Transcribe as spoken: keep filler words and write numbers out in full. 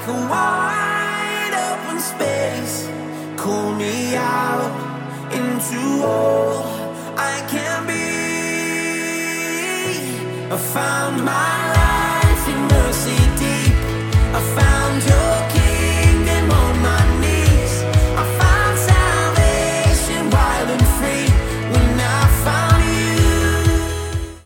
like a wide open space. Call me out into all I can be. I found my life in mercy deep. I found your